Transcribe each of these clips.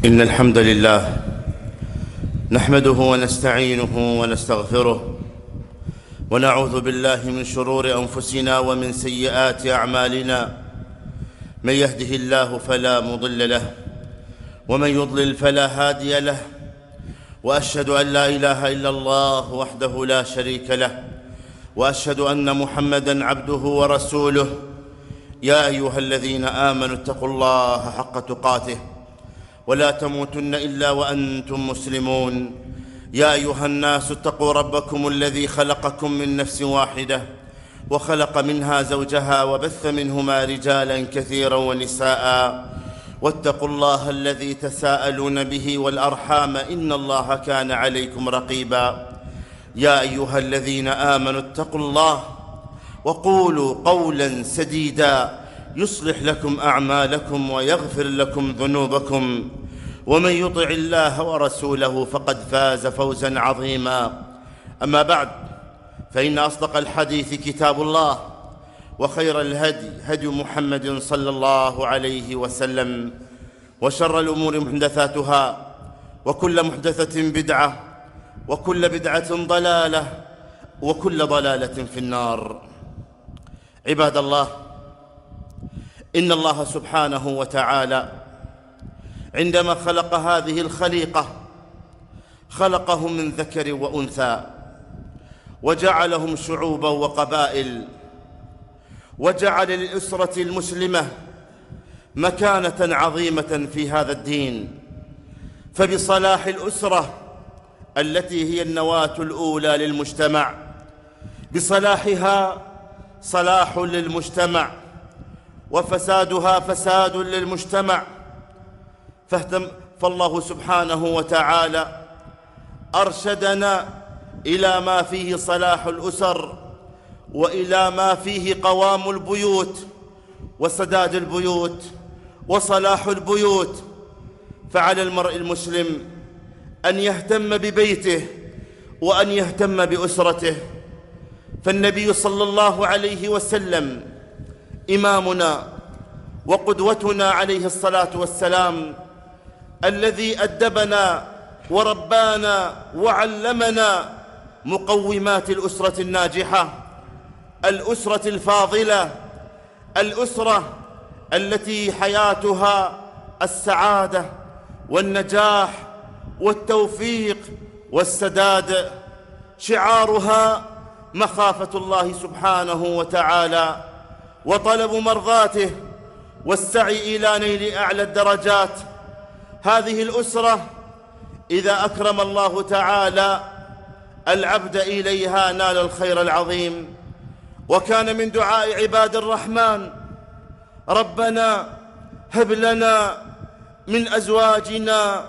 إن الحمد لله نحمده ونستعينه ونستغفره ونعوذ بالله من شرور أنفسنا ومن سيئات أعمالنا. من يهده الله فلا مضل له ومن يضلل فلا هادي له، وأشهد أن لا إله إلا الله وحده لا شريك له، وأشهد أن محمدًا عبده ورسوله. يا أيها الذين آمنوا اتقوا الله حق تقاته ولا تموتن إلا وأنتم مسلمون. يا أيها الناس اتقوا ربكم الذي خلقكم من نفس واحدة وخلق منها زوجها وبث منهما رجالا كثيرا ونساء، واتقوا الله الذي تساءلون به والأرحام إن الله كان عليكم رقيبا. يا أيها الذين آمنوا اتقوا الله وقولوا قولا سديدا يصلح لكم أعمالكم ويغفر لكم ذنوبكم، ومن يطع الله ورسوله فقد فاز فوزا عظيما. أما بعد، فإن أصدق الحديث كتاب الله، وخير الهدي هدي محمد صلى الله عليه وسلم، وشر الأمور محدثاتها، وكل محدثة بدعة، وكل بدعة ضلالة، وكل ضلالة في النار. عباد الله، إن الله سبحانه وتعالى عندما خلق هذه الخليقة خلقهم من ذكر وأنثى، وجعلهم شعوبا وقبائل، وجعل للأسرة المسلمة مكانة عظيمة في هذا الدين. فبصلاح الأسرة التي هي النواة الأولى للمجتمع، بصلاحها صلاح للمجتمع، وفسادها فساد للمجتمع. فالله سبحانه وتعالى أرشدنا إلى ما فيه صلاح الأسر، وإلى ما فيه قوام البيوت وسداد البيوت وصلاح البيوت. فعلى المرء المسلم أن يهتم ببيته وأن يهتم بأسرته. فالنبي صلى الله عليه وسلم إمامنا وقدوتنا عليه الصلاة والسلام، الذي أدبنا وربانا وعلمنا مقومات الأسرة الناجحة، الأسرة الفاضلة، الأسرة التي حياتها السعادة والنجاح والتوفيق والسداد، شعارها مخافة الله سبحانه وتعالى وطلب مرضاته والسعي إلى نيل أعلى الدرجات. هذه الأسرة إذا أكرم الله تعالى العبد إليها نال الخير العظيم. وكان من دعاء عباد الرحمن: ربنا هب لنا من أزواجنا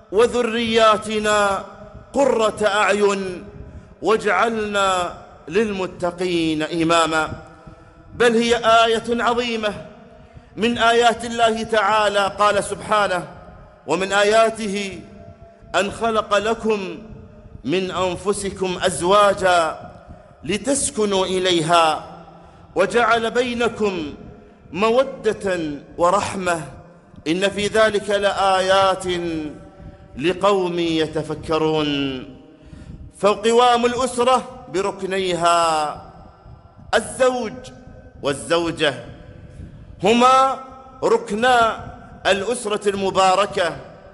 وذرياتنا قرة أعين واجعلنا للمتقين إماما. بل هي آية عظيمة من آيات الله تعالى. قال سبحانه: ومن آياته أن خلق لكم من أنفسكم أزواجا لتسكنوا إليها وجعل بينكم مودة ورحمة إن في ذلك لآيات لقوم يتفكرون. فقوام الأسرة بركنيها الزوج والزوجة هما ركنا الأسرة المباركة.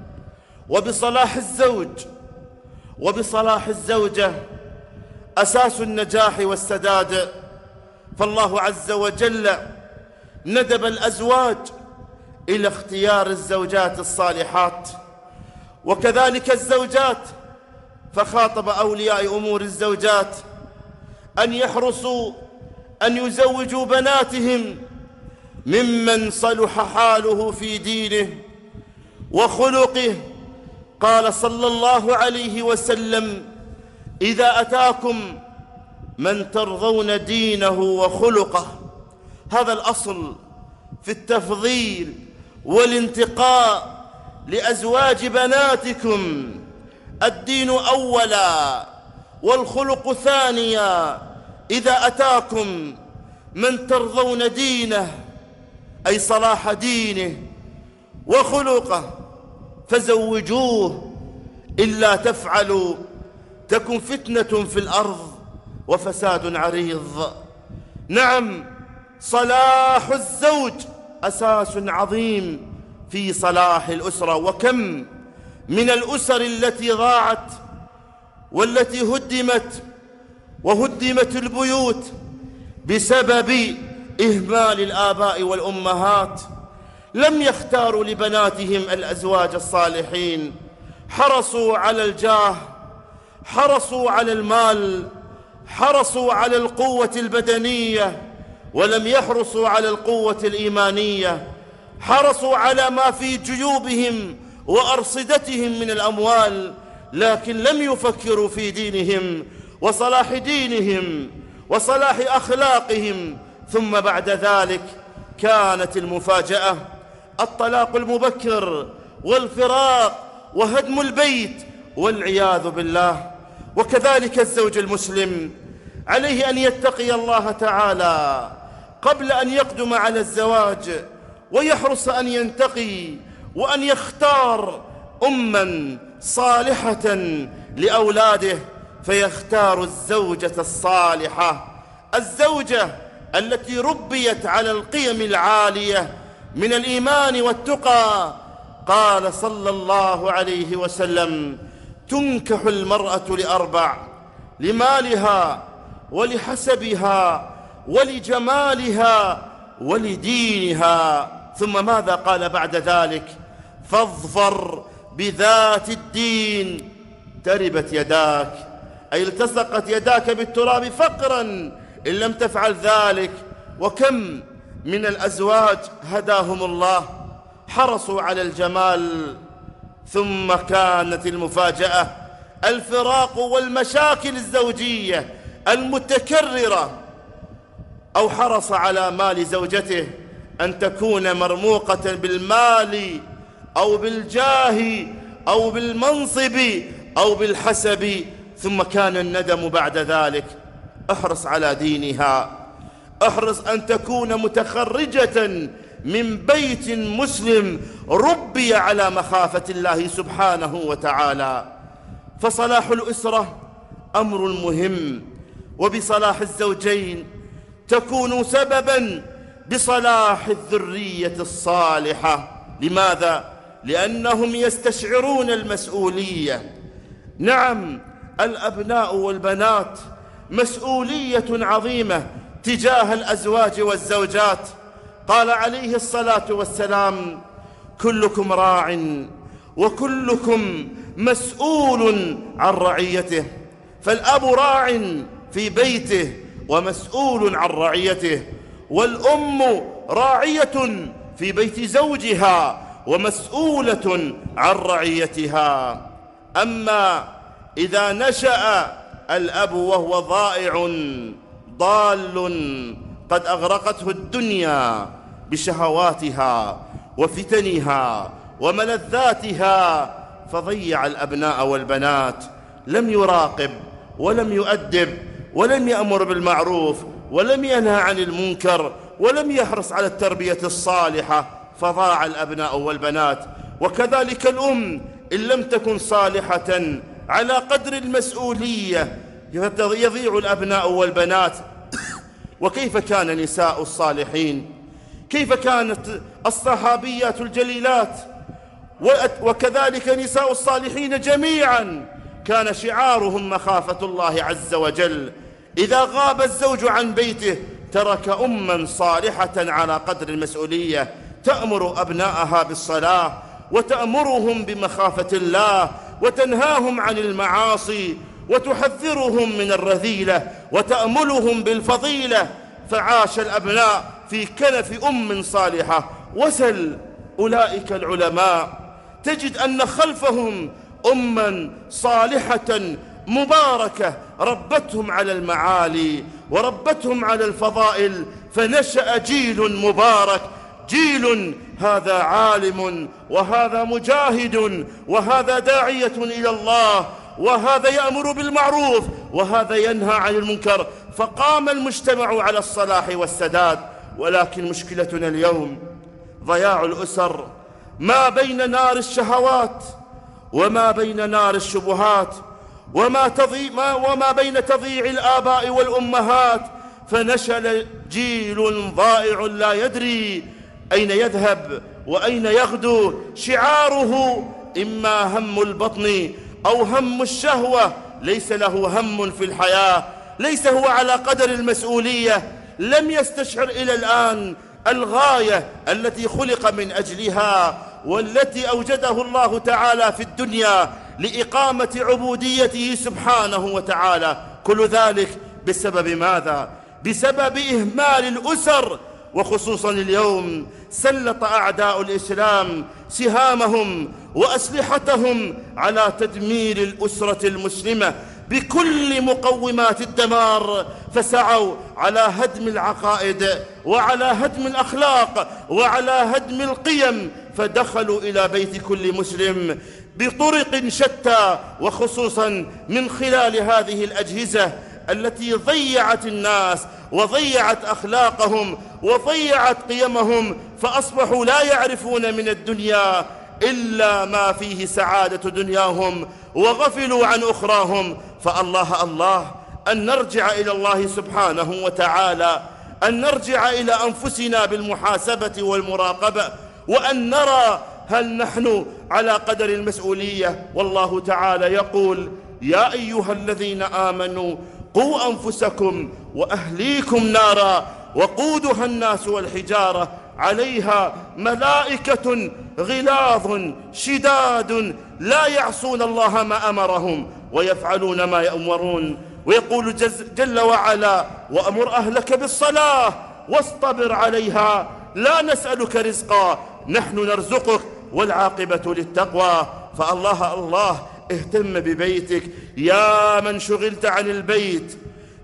وبصلاح الزوج وبصلاح الزوجة أساس النجاح والسداد. فالله عز وجل ندب الأزواج إلى اختيار الزوجات الصالحات، وكذلك الزوجات، فخاطب أولياء أمور الزوجات أن يحرصوا أن يزوجوا بناتهم ممن صلح حاله في دينه وخلقه. قال صلى الله عليه وسلم: إذا أتاكم من ترضون دينه وخلقه. هذا الأصل في التفضيل والانتقاء لأزواج بناتكم: الدين أولا والخلق ثانيا. إذا أتاكم من ترضون دينه، أي صلاح دينه وخلقه، فزوجوه، إلا تفعلوا تكن فتنة في الأرض وفساد عريض. نعم، صلاح الزوج أساس عظيم في صلاح الأسرة. وكم من الأسر التي ضاعت والتي هدمت البيوت بسبب إهمال الآباء والأمهات. لم يختاروا لبناتهم الأزواج الصالحين، حرصوا على الجاه، حرصوا على المال، حرصوا على القوة البدنية، ولم يحرصوا على القوة الإيمانية. حرصوا على ما في جيوبهم وأرصدتهم من الأموال، لكن لم يفكروا في دينهم وصلاح دينهم وصلاح أخلاقهم. ثم بعد ذلك كانت المفاجأة الطلاق المبكر والفراق وهدم البيت والعياذ بالله. وكذلك الزوج المسلم عليه أن يتقي الله تعالى قبل أن يقدم على الزواج، ويحرص أن ينتقي وأن يختار أماً صالحة لأولاده، فيختار الزوجة الصالحة، الزوجة التي ربيت على القيم العالية من الإيمان والتقى. قال صلى الله عليه وسلم: تنكح المرأة لأربع: لمالها ولحسبها ولجمالها ولدينها. ثم ماذا قال بعد ذلك؟ فاظفر بذات الدين تربت يداك، أي التصقت يداك بالتراب فقرا إن لم تفعل ذلك. وكم من الأزواج هداهم الله حرصوا على الجمال، ثم كانت المفاجأة الفراق والمشاكل الزوجية المتكررة. أو حرص على مال زوجته أن تكون مرموقة بالمال أو بالجاه أو بالمنصب أو بالحسب، ثم كان الندم بعد ذلك. احرص على دينها، احرص أن تكون متخرجة من بيت مسلم ربي على مخافة الله سبحانه وتعالى. فصلاح الأسرة أمر مهم، وبصلاح الزوجين تكون سبباً بصلاح الذرية الصالحة. لماذا؟ لأنهم يستشعرون المسؤولية. نعم، الأبناء والبنات مسؤولية عظيمة تجاه الأزواج والزوجات. قال عليه الصلاة والسلام: كلكم راع وكلكم مسؤول عن رعيته. فالأب راع في بيته ومسؤول عن رعيته، والأم راعية في بيت زوجها ومسؤولة عن رعيتها. أما إذا نشأ الأب وهو ضائع ضال قد أغرقته الدنيا بشهواتها وفتنها وملذاتها، فضيع الأبناء والبنات، لم يراقب ولم يؤدب ولم يأمر بالمعروف ولم ينهى عن المنكر ولم يحرص على التربية الصالحة، فضاع الأبناء والبنات. وكذلك الأم إن لم تكن صالحة على قدر المسؤولية يضيع الأبناء والبنات. وكيف كان نساء الصالحين؟ كيف كانت الصحابيات الجليلات؟ وكذلك نساء الصالحين جميعا كان شعارهم مخافة الله عز وجل. إذا غاب الزوج عن بيته ترك أما صالحة على قدر المسؤولية، تأمر أبناءها بالصلاة وتأمرهم بمخافة الله وتنهاهم عن المعاصي وتحذرهم من الرذيلة وتأملهم بالفضيلة. فعاش الأبناء في كنف أم صالحة. وسل أولئك العلماء تجد أن خلفهم أما صالحة مباركة ربتهم على المعالي وربتهم على الفضائل، فنشأ جيل مبارك، جيل هذا عالم وهذا مجاهد وهذا داعية إلى الله وهذا يأمر بالمعروف وهذا ينهى عن المنكر. فقام المجتمع على الصلاح والسداد. ولكن مشكلتنا اليوم ضياع الأسر، ما بين نار الشهوات وما بين نار الشبهات وما بين تضييع الآباء والأمهات، فنشل جيل ضائع لا يدري أين يذهب وأين يغدو، شعاره إما هم البطن أو هم الشهوة، ليس له هم في الحياة، ليس هو على قدر المسؤولية، لم يستشعر إلى الآن الغاية التي خلق من أجلها والتي أوجده الله تعالى في الدنيا لإقامة عبوديته سبحانه وتعالى. كل ذلك بسبب ماذا؟ بسبب إهمال الأسر، وخصوصا اليوم سلط أعداء الإسلام سهامهم وأسلحتهم على تدمير الأسرة المسلمة بكل مقومات الدمار، فسعوا على هدم العقائد وعلى هدم الأخلاق وعلى هدم القيم، فدخلوا إلى بيت كل مسلم بطرق شتى، وخصوصا من خلال هذه الأجهزة التي ضيعت الناس وضيعت أخلاقهم وضيعت قيمهم، فأصبحوا لا يعرفون من الدنيا إلا ما فيه سعادة دنياهم وغفلوا عن أخراهم. فالله الله أن نرجع إلى الله سبحانه وتعالى، أن نرجع إلى أنفسنا بالمحاسبة والمراقبة، وأن نرى هل نحن على قدر المسؤولية. والله تعالى يقول: يا أيها الذين آمنوا قوا أنفسكم وأهليكم نارا وقودها الناس والحجارة عليها ملائكة غلاظ شداد لا يعصون الله ما أمرهم ويفعلون ما يأمرون. ويقول جل وعلا: وأمر أهلك بالصلاة واصطبر عليها لا نسألك رزقا نحن نرزقك والعاقبة للتقوى. فالله الله اهتم ببيتك يا من شغلت عن البيت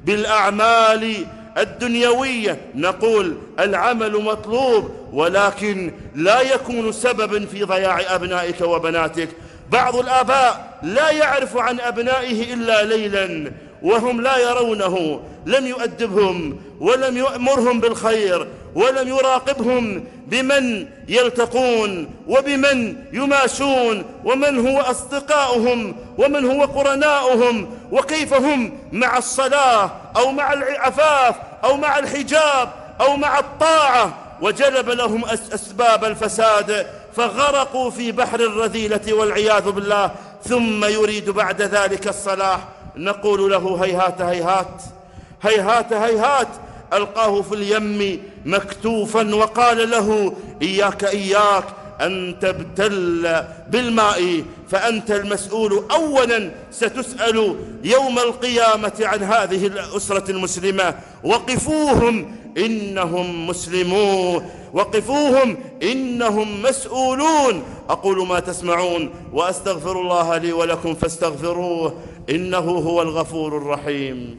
بالأعمال الدنيوية. نقول العمل مطلوب، ولكن لا يكون سببا في ضياع أبنائك وبناتك. بعض الآباء لا يعرف عن أبنائه إلا ليلا وهم لا يرونه، لم يؤدبهم ولم يأمرهم بالخير ولم يراقبهم بمن يلتقون وبمن يماشون ومن هو أصدقاؤهم ومن هو قرناؤهم وكيف هم مع الصلاة أو مع العفاف أو مع الحجاب أو مع الطاعة، وجلب لهم أسباب الفساد فغرقوا في بحر الرذيلة والعياذ بالله، ثم يريد بعد ذلك الصلاح. نقول له: هيهات هيهات هيهات هيهات. ألقاه في اليم مكتوفا وقال له: إياك أن تبتل بالماء فأنت المسؤول، أولا ستسأل يوم القيامة عن هذه الأسرة المسلمة. وقفوهم إنهم مسلمون، وقفوهم إنهم مسؤولون. أقول ما تسمعون وأستغفر الله لي ولكم فاستغفروه إنه هو الغفور الرحيم.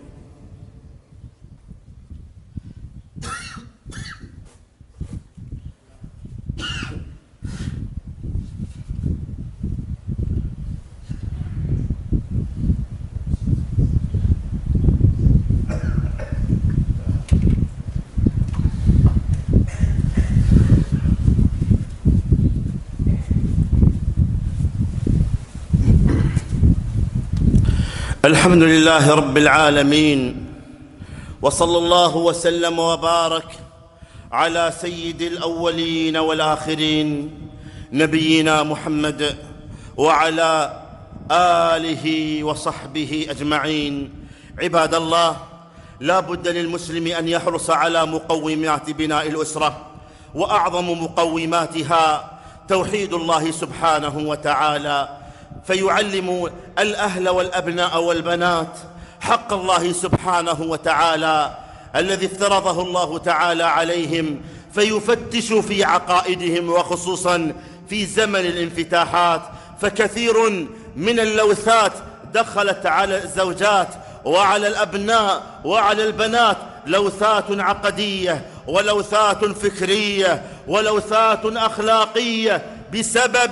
الحمد لله رب العالمين، وصلى الله وسلم وبارك على سيد الأولين والآخرين نبينا محمد وعلى آله وصحبه أجمعين. عباد الله، لا بد للمسلم أن يحرص على مقومات بناء الأسرة، وأعظم مقوماتها توحيد الله سبحانه وتعالى، فيعلم الأهل والأبناء والبنات حق الله سبحانه وتعالى الذي افترضه الله تعالى عليهم، فيفتش في عقائدهم، وخصوصا في زمن الانفتاحات، فكثير من اللوثات دخلت على الزوجات وعلى الأبناء وعلى البنات، لوثات عقدية ولوثات فكرية ولوثات أخلاقية، بسبب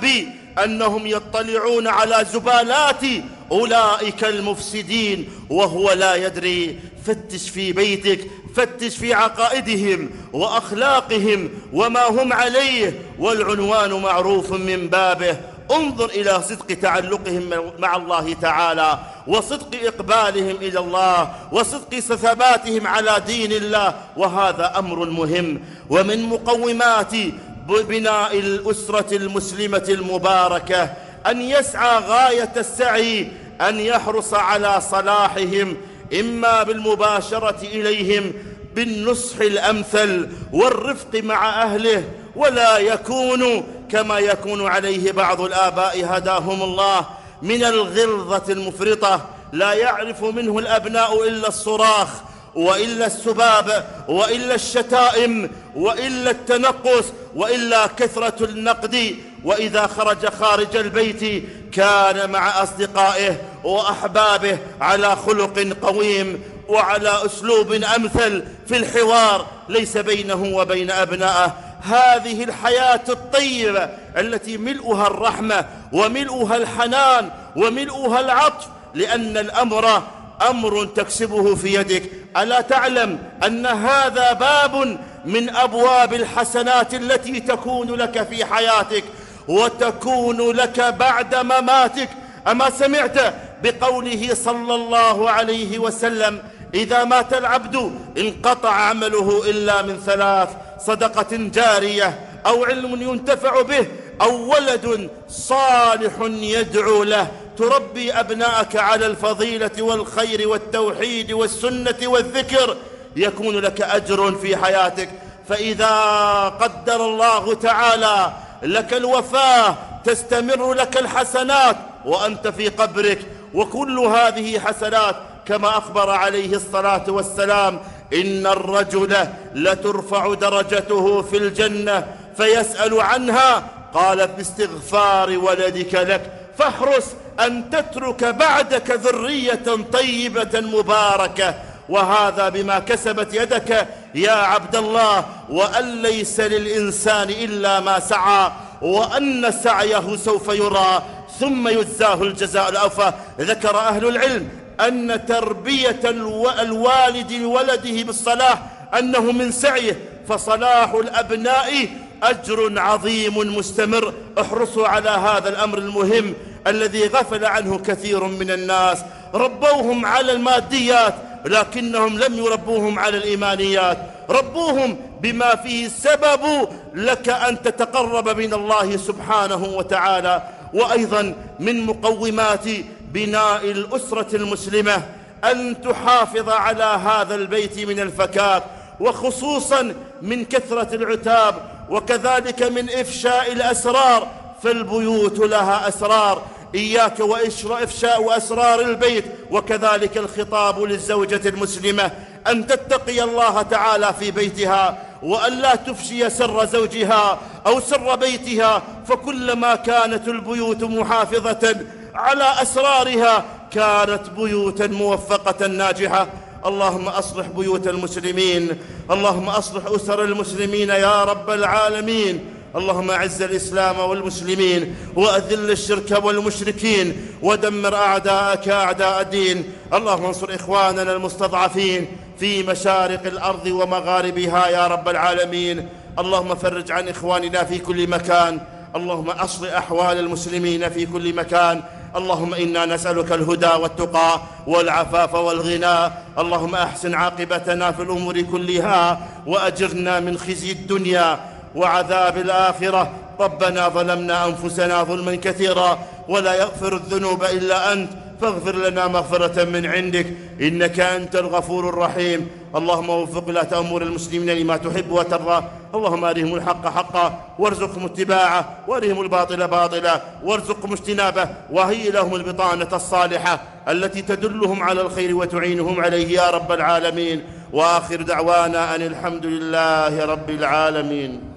أنهم يطلعون على زبالات أولئك المفسدين وهو لا يدري. فتش في بيتك، فتش في عقائدهم وأخلاقهم وما هم عليه، والعنوان معروف من بابه. انظر إلى صدق تعلقهم مع الله تعالى، وصدق إقبالهم إلى الله، وصدق ثباتهم على دين الله، وهذا أمر مهم. ومن مقومات بناء الأسرة المسلمة المباركة أن يسعى غاية السعي أن يحرص على صلاحهم، إما بالمباشرة إليهم بالنصح الأمثل والرفق مع أهله، ولا يكون كما يكون عليه بعض الآباء هداهم الله من الغلظة المفرطة. لا يعرف منه الأبناء إلا الصراخ، وإلا السباب، وإلا الشتائم، وإلا التنقص، وإلا كثرة النقد. وإذا خرج خارج البيت كان مع أصدقائه وأحبابه على خلق قويم وعلى أسلوب أمثل في الحوار ليس بينه وبين أبنائه. هذه الحياة الطيبة التي ملؤها الرحمة وملؤها الحنان وملؤها العطف، لأن الأمر أمر تكسبه في يدك. ألا تعلم أن هذا باب من أبواب الحسنات التي تكون لك في حياتك وتكون لك بعد مماتك؟ أما سمعت بقوله صلى الله عليه وسلم: إذا مات العبد انقطع عمله إلا من ثلاث: صدقة جارية، أو علم ينتفع به، أو ولد صالح يدعو له. تربي أبناءك على الفضيلة والخير والتوحيد والسنة والذكر، يكون لك أجر في حياتك. فإذا قدر الله تعالى لك الوفاة تستمر لك الحسنات وأنت في قبرك، وكل هذه حسنات كما أخبر عليه الصلاة والسلام: إن الرجل لترفع درجته في الجنة فيسأل عنها، قال: باستغفار ولدك لك. فاحرص أن تترك بعدك ذرية طيبة مباركة، وهذا بما كسبت يدك يا عبد الله. وأن ليس للإنسان إلا ما سعى، وأن سعيه سوف يرى ثم يجزاه الجزاء الأوفى. ذكر أهل العلم أن تربية الوالد لولده بالصلاح أنه من سعيه، فصلاح الأبناء أجر عظيم مستمر. احرصوا على هذا الأمر المهم الذي غفل عنه كثير من الناس. ربوهم على الماديات لكنهم لم يربوهم على الإيمانيات، ربوهم بما فيه السبب لك أن تتقرب من الله سبحانه وتعالى. وأيضا من مقومات بناء الأسرة المسلمة أن تحافظ على هذا البيت من الفكاك، وخصوصا من كثرة العتاب، وكذلك من إفشاء الأسرار، فالبيوت لها أسرار. إياك وإفشاء أسرار البيت. وكذلك الخطاب للزوجة المسلمة أن تتقي الله تعالى في بيتها، وأن لا تفشي سر زوجها أو سر بيتها، فكلما كانت البيوت محافظة على أسرارها كانت بيوتا موفقة ناجحة. اللهم أصلح بيوت المسلمين، اللهم أصلح أسر المسلمين يا رب العالمين. اللهم أعز الإسلام والمسلمين، وأذل الشرك والمشركين، ودمر أعداءك أعداء الدين. اللهم انصر إخواننا المستضعفين في مشارق الأرض ومغاربها يا رب العالمين. اللهم فرج عن إخواننا في كل مكان، اللهم أصلح أحوال المسلمين في كل مكان. اللهم إنا نسألك الهدى والتقى والعفاف والغنى. اللهم أحسن عاقبتنا في الأمور كلها، وأجرنا من خزي الدنيا وعذاب الآخرة. ربنا ظلمنا أنفسنا ظلما كثيرا، ولا يغفر الذنوب إلا أنت، فاغفر لنا مغفرة من عندك إنك أنت الغفور الرحيم. اللهم وفق ولاة أمور المسلمين لما تحب وترضى. اللهم أرهم الحق حقا وارزقهم اتباعه، وأرهم الباطل باطلا وارزقهم اجتنابه، وهيئ لهم البطانة الصالحة التي تدلهم على الخير وتعينهم عليه يا رب العالمين. وآخر دعوانا أن الحمد لله رب العالمين.